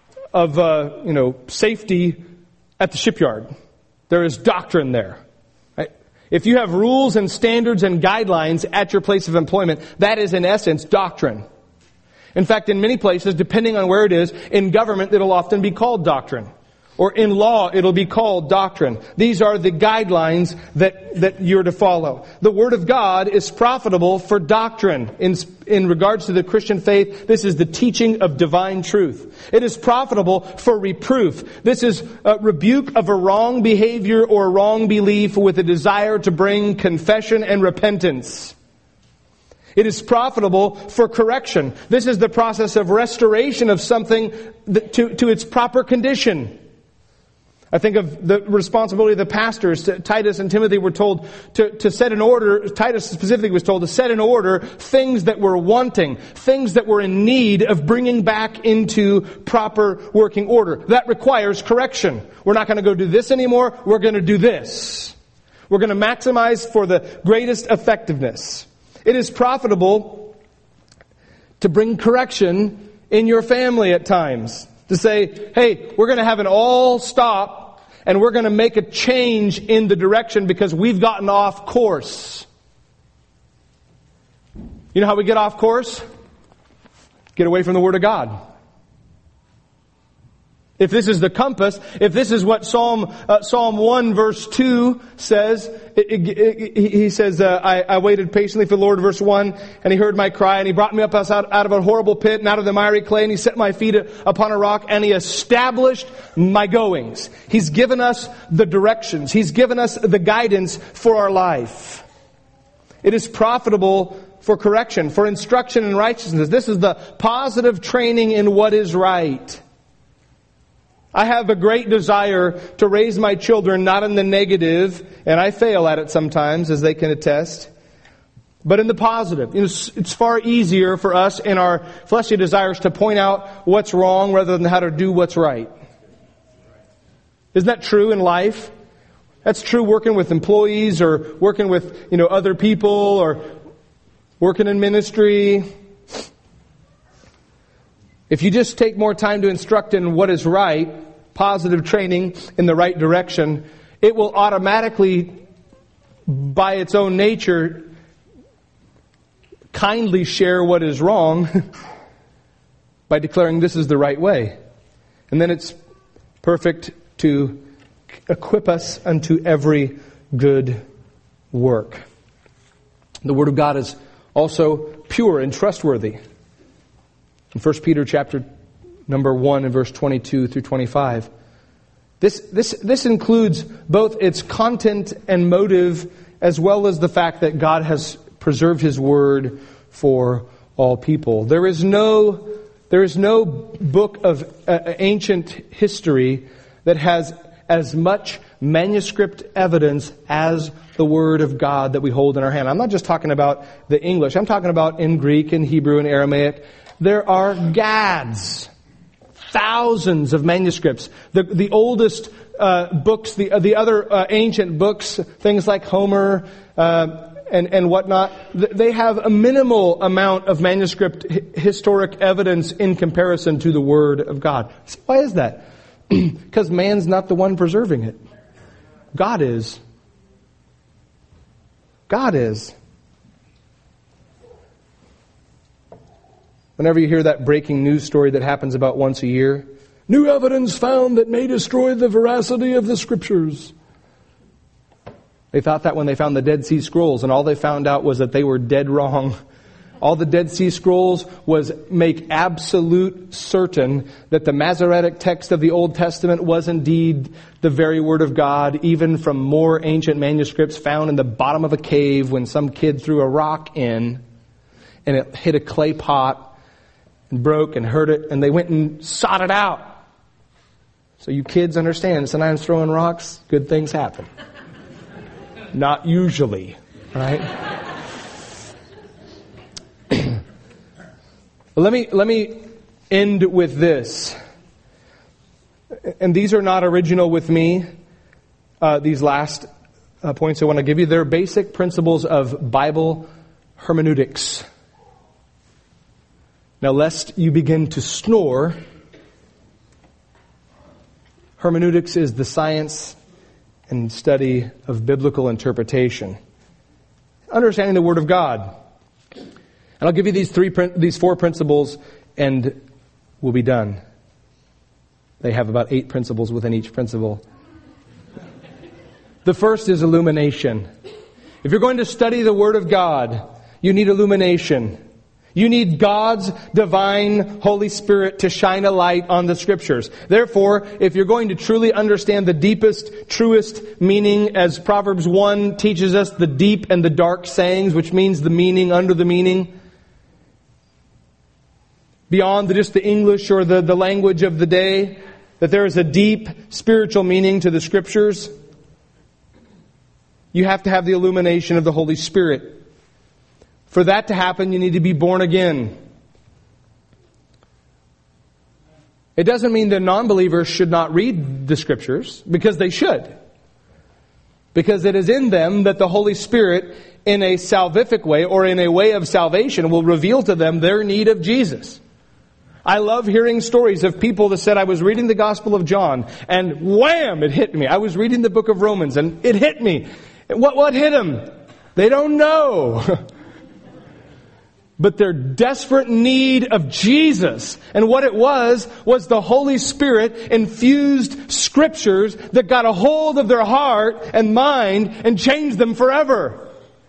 safety at the shipyard. There is doctrine there. Right? If you have rules and standards and guidelines at your place of employment, that is in essence doctrine. In fact, in many places, depending on where it is, in government it'll often be called doctrine. Or in law, it'll be called doctrine. These are the guidelines that you're to follow. The Word of God is profitable for doctrine. In regards to the Christian faith, this is the teaching of divine truth. It is profitable for reproof. This is a rebuke of a wrong behavior or wrong belief with a desire to bring confession and repentance. It is profitable for correction. This is the process of restoration of something to its proper condition. I think of the responsibility of the pastors. Titus and Timothy were told to set in order, Titus specifically was told to set in order things that were wanting, things that were in need of bringing back into proper working order. That requires correction. We're not going to go do this anymore, we're going to do this. We're going to maximize for the greatest effectiveness. It is profitable to bring correction in your family at times. To say, hey, we're going to have an all stop and we're going to make a change in the direction because we've gotten off course. You know how we get off course? Get away from the Word of God. If this is the compass, if this is what Psalm 1 verse 2 says, he says, I waited patiently for the Lord, verse 1, and He heard my cry, and He brought me up out of a horrible pit and out of the miry clay, and He set my feet upon a rock, and He established my goings. He's given us the directions. He's given us the guidance for our life. It is profitable for correction, for instruction in righteousness. This is the positive training in what is right. I have a great desire to raise my children not in the negative, and I fail at it sometimes, as they can attest, but in the positive. It's far easier for us in our fleshly desires to point out what's wrong rather than how to do what's right. Isn't that true in life? That's true working with employees or working with, other people or working in ministry. If you just take more time to instruct in what is right, positive training in the right direction, it will automatically, by its own nature, kindly share what is wrong by declaring this is the right way. And then it's perfect to equip us unto every good work. The Word of God is also pure and trustworthy. In 1 Peter chapter number 1 and verse 22 through 25. This includes both its content and motive as well as the fact that God has preserved His Word for all people. There is no book of ancient history that has as much manuscript evidence as the Word of God that we hold in our hand. I'm not just talking about the English. I'm talking about in Greek and Hebrew and Aramaic. There are gads, thousands of manuscripts. The oldest books, the other ancient books, things like Homer and whatnot, they have a minimal amount of manuscript historic evidence in comparison to the Word of God. So why is that? Because man's not the one preserving it. God is. God is. Whenever you hear that breaking news story that happens about once a year, new evidence found that may destroy the veracity of the Scriptures. They thought that when they found the Dead Sea Scrolls, and all they found out was that they were dead wrong. All the Dead Sea Scrolls was make absolute certain that the Masoretic text of the Old Testament was indeed the very Word of God, even from more ancient manuscripts found in the bottom of a cave when some kid threw a rock in and it hit a clay pot and broke and hurt it, and they went and sought it out. So you kids understand, sometimes throwing rocks, good things happen. Not usually, right? Let me end with this. And these are not original with me, these last points I want to give you. They're basic principles of Bible hermeneutics. Now, lest you begin to snore, hermeneutics is the science and study of biblical interpretation. Understanding the Word of God. And I'll give you these four principles and we'll be done. They have about 8 principles within each principle. The first is illumination. If you're going to study the Word of God, you need illumination. You need God's divine Holy Spirit to shine a light on the Scriptures. Therefore, if you're going to truly understand the deepest, truest meaning, as Proverbs 1 teaches us, the deep and the dark sayings, which means the meaning under the meaning, beyond just the English or the language of the day, that there is a deep spiritual meaning to the Scriptures, you have to have the illumination of the Holy Spirit. For that to happen, you need to be born again. It doesn't mean that non-believers should not read the Scriptures, because they should. Because it is in them that the Holy Spirit, in a salvific way, or in a way of salvation, will reveal to them their need of Jesus. I love hearing stories of people that said, I was reading the Gospel of John, and wham, it hit me. I was reading the book of Romans, and it hit me. What hit them? They don't know. But their desperate need of Jesus. And what it was the Holy Spirit infused Scriptures that got a hold of their heart and mind and changed them forever.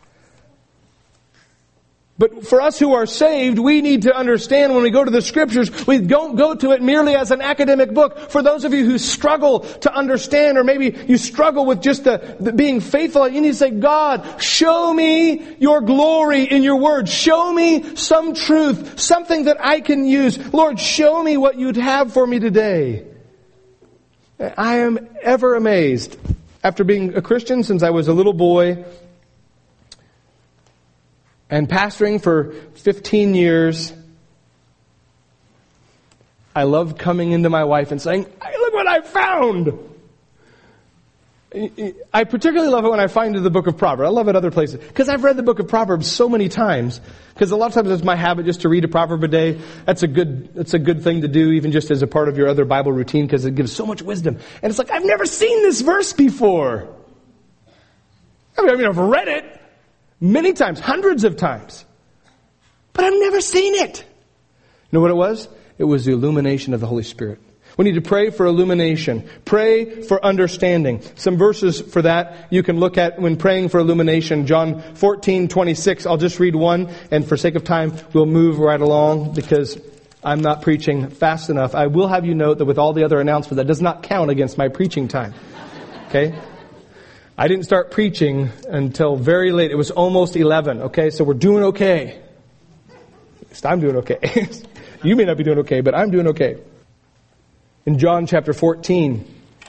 But for us who are saved, we need to understand when we go to the Scriptures, we don't go to it merely as an academic book. For those of you who struggle to understand, or maybe you struggle with just the being faithful, you need to say, God, show me your glory in your word. Show me some truth, something that I can use. Lord, show me what you'd have for me today. I am ever amazed. After being a Christian since I was a little boy, and pastoring for 15 years, I love coming into my wife and saying, hey, look what I found! I particularly love it when I find the book of Proverbs. I love it other places. Because I've read the book of Proverbs so many times. Because a lot of times it's my habit just to read a proverb a day. That's a good thing to do, even just as a part of your other Bible routine, because it gives so much wisdom. And it's like, I've never seen this verse before. I mean, I've read it many times, hundreds of times. But I've never seen it. You know what it was? It was the illumination of the Holy Spirit. We need to pray for illumination. Pray for understanding. Some verses for that you can look at when praying for illumination. John 14:26. I'll just read one, and for sake of time, we'll move right along because I'm not preaching fast enough. I will have you note that with all the other announcements, that does not count against my preaching time. Okay? I didn't start preaching until very late. It was almost 11. Okay, so we're doing okay. At least I'm doing okay. You may not be doing okay, but I'm doing okay. In John chapter 14,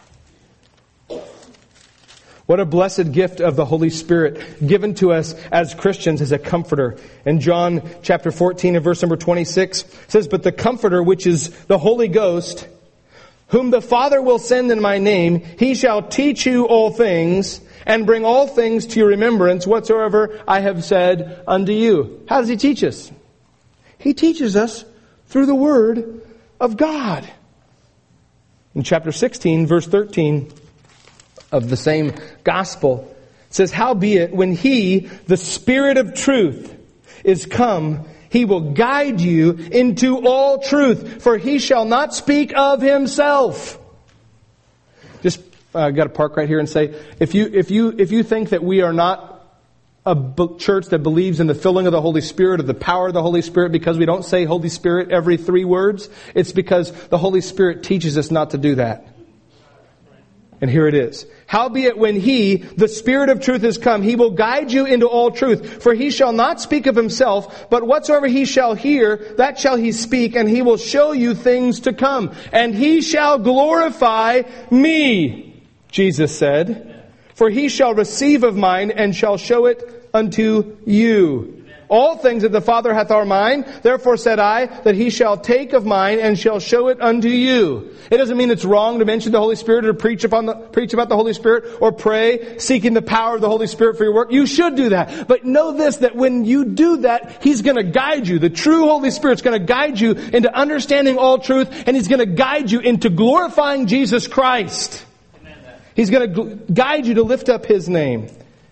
what a blessed gift of the Holy Spirit given to us as Christians as a comforter. In John chapter 14 and verse number 26, it says, but the Comforter, which is the Holy Ghost, whom the Father will send in my name, he shall teach you all things, and bring all things to your remembrance, whatsoever I have said unto you. How does he teach us? He teaches us through the Word of God. In chapter 16, verse 13 of the same gospel, it says, howbeit, when he, the Spirit of truth, is come, he will guide you into all truth, for he shall not speak of himself. Just got to park right here and say, if you think that we are not a church that believes in the filling of the Holy Spirit or the power of the Holy Spirit because we don't say Holy Spirit every 3 words, it's because the Holy Spirit teaches us not to do that. And here it is. Howbeit when he, the Spirit of truth, is come, he will guide you into all truth. For he shall not speak of himself, but whatsoever he shall hear, that shall he speak, and he will show you things to come. And he shall glorify me, Jesus said. For he shall receive of mine, and shall show it unto you. All things that the Father hath are mine, therefore said I, that he shall take of mine and shall show it unto you. It doesn't mean it's wrong to mention the Holy Spirit or preach about the Holy Spirit or pray seeking the power of the Holy Spirit for your work. You should do that. But know this, that when you do that, he's going to guide you. The true Holy Spirit's going to guide you into understanding all truth, and he's going to guide you into glorifying Jesus Christ. He's going to guide you to lift up his name.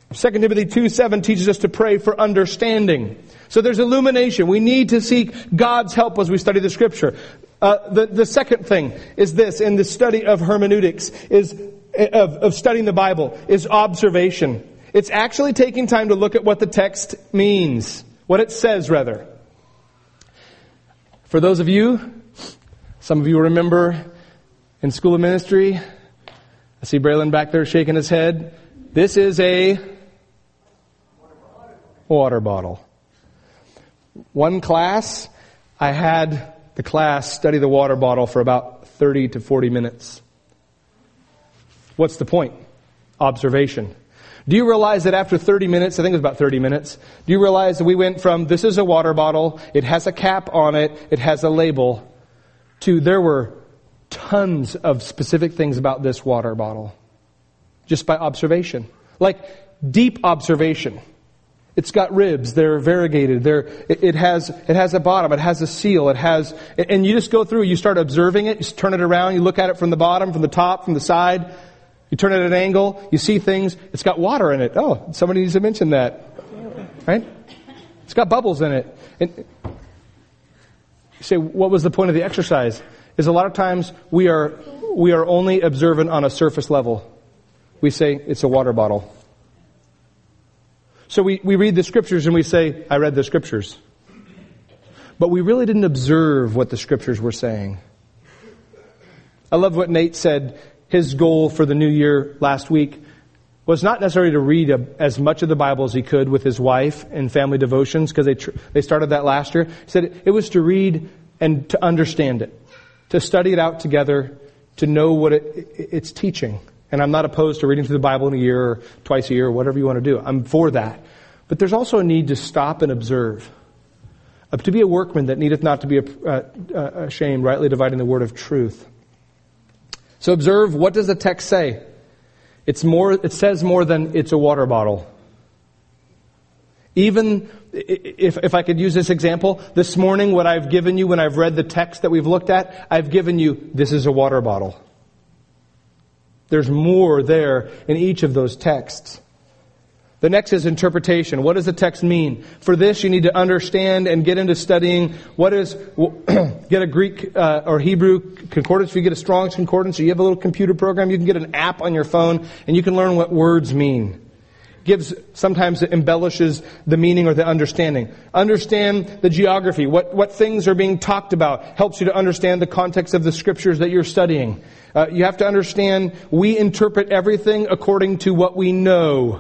2 Timothy 2:7 teaches us to pray for understanding. So there's illumination. We need to seek God's help as we study the Scripture. The second thing is this, in the study of hermeneutics, of studying the Bible, is observation. It's actually taking time to look at what the text means, what it says rather. For those of you, some of you remember in School of Ministry, I see Braylon back there shaking his head. This is a water bottle. One class, I had the class study the water bottle for about 30 to 40 minutes. What's the point? Observation. Do you realize that after 30 minutes, I think it was about 30 minutes, do you realize that we went from this is a water bottle, it has a cap on it, it has a label, to there were tons of specific things about this water bottle. Just by observation. Like deep observation. It's got ribs, they're variegated, it has a bottom, it has a seal, and you just go through, you start observing it, you turn it around, you look at it from the bottom, from the top, from the side, you turn it at an angle, you see things, it's got water in it. Oh, somebody needs to mention that. Right? It's got bubbles in it. And you say, what was the point of the exercise? Is a lot of times we are only observant on a surface level. We say, it's a water bottle. So we read the Scriptures and we say, I read the Scriptures. But we really didn't observe what the Scriptures were saying. I love what Nate said. His goal for the new year last week was not necessarily to read as much of the Bible as he could with his wife in family devotions, because they started that last year. He said it was to read and to understand it, to study it out together, to know what it's teaching. And I'm not opposed to reading through the Bible in a year or twice a year or whatever you want to do. I'm for that. But there's also a need to stop and observe. To be a workman that needeth not to be ashamed, rightly dividing the word of truth. So observe, what does the text say? It says more than it's a water bottle. Even if I could use this example, this morning what I've given you when I've read the text that we've looked at, I've given you, this is a water bottle. There's more there in each of those texts. The next is interpretation. What does the text mean? For this, you need to understand and get into studying get a Greek or Hebrew concordance. If you get a Strong's concordance, or you have a little computer program, you can get an app on your phone and you can learn what words mean. Sometimes it embellishes the meaning or the understanding. Understand the geography. What things are being talked about helps you to understand the context of the Scriptures that you're studying. You have to understand we interpret everything according to what we know.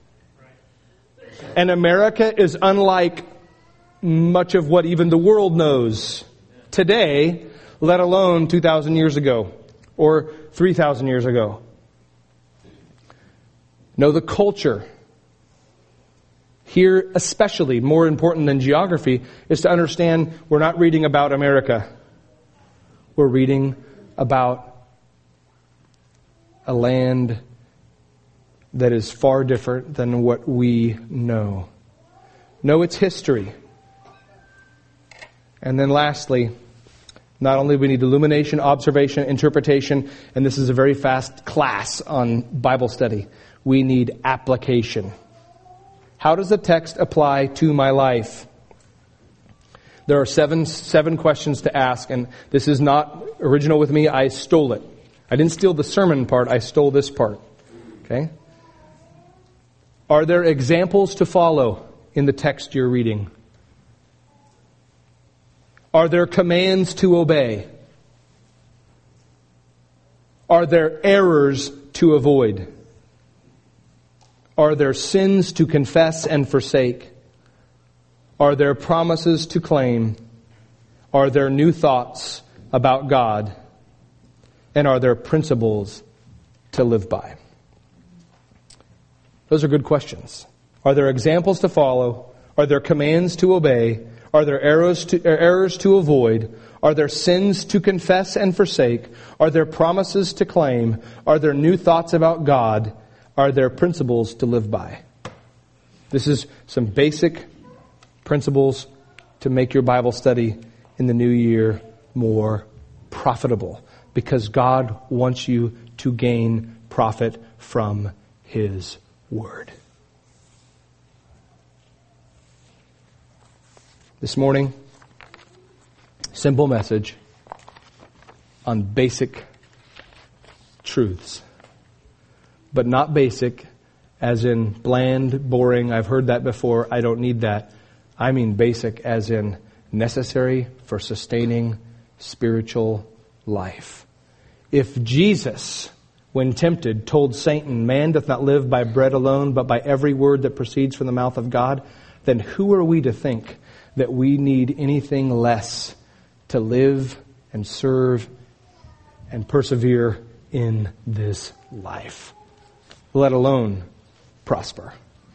And America is unlike much of what even the world knows today, let alone 2,000 years ago or 3,000 years ago. Know the culture. Here, especially, more important than geography, is to understand we're not reading about America. We're reading about a land that is far different than what we know. Know its history. And then lastly, not only we need illumination, observation, interpretation, and this is a very fast class on Bible study, we need application. How does the text apply to my life? There are seven questions to ask, and this is not original with me. I stole it. I didn't steal the sermon part. I stole this part. Okay? Are there examples to follow in the text you're reading? Are there commands to obey? Are there errors to avoid? Are there sins to confess and forsake? Are there promises to claim? Are there new thoughts about God? And are there principles to live by? Those are good questions. Are there examples to follow? Are there commands to obey? Are there errors to avoid? Are there sins to confess and forsake? Are there promises to claim? Are there new thoughts about God? Are there principles to live by? This is some basic principles to make your Bible study in the new year more profitable, because God wants you to gain profit from His Word. This morning, simple message on basic truths. But not basic as in bland, boring, I've heard that before, I don't need that. I mean basic as in necessary for sustaining spiritual life. If Jesus, when tempted, told Satan, man doth not live by bread alone, but by every word that proceeds from the mouth of God, then who are we to think that we need anything less to live and serve and persevere in this life, let alone prosper?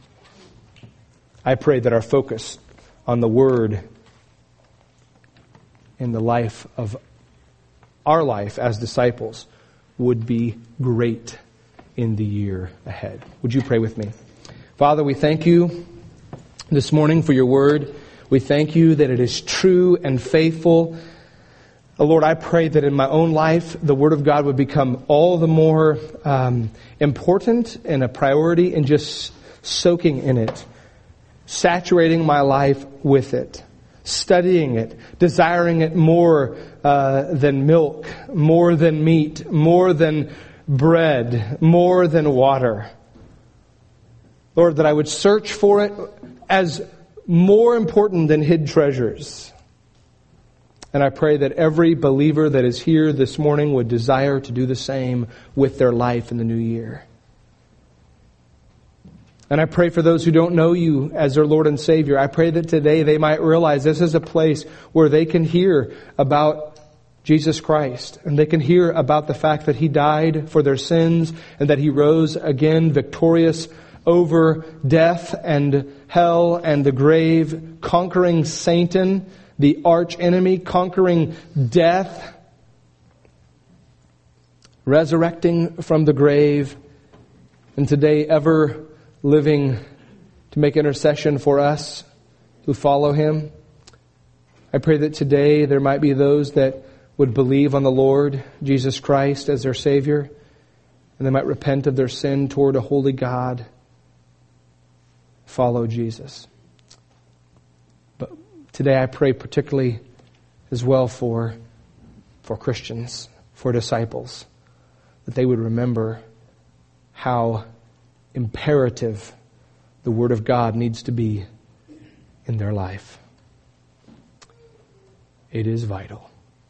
I pray that our focus on the Word in the life of our life as disciples would be great in the year ahead. Would you pray with me? Father, we thank you this morning for your Word. We thank you that it is true and faithful. Lord, I pray that in my own life, the Word of God would become all the more important and a priority in just soaking in it, saturating my life with it, studying it, desiring it more than milk, more than meat, more than bread, more than water. Lord, that I would search for it as more important than hid treasures. And I pray that every believer that is here this morning would desire to do the same with their life in the new year. And I pray for those who don't know you as their Lord and Savior. I pray that today they might realize this is a place where they can hear about Jesus Christ. And they can hear about the fact that He died for their sins and that He rose again victorious over death and hell and the grave, conquering Satan, the arch enemy, conquering death, resurrecting from the grave, and today ever living to make intercession for us who follow Him. I pray that today there might be those that would believe on the Lord Jesus Christ as their Savior, and they might repent of their sin toward a holy God, follow Jesus. But today I pray particularly as well for Christians, for disciples, that they would remember how imperative the Word of God needs to be in their life. It is vital.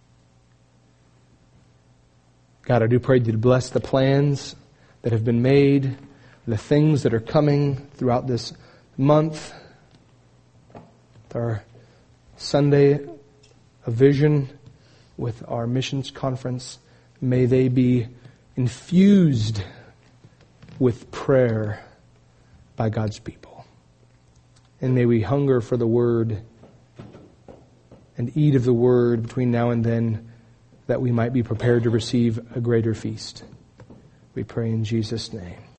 God, I do pray that you bless the plans that have been made, the things that are coming throughout this month. Our Sunday of Vision with our missions conference, may they be infused with prayer by God's people. And may we hunger for the Word and eat of the Word between now and then, that we might be prepared to receive a greater feast. We pray in Jesus' name.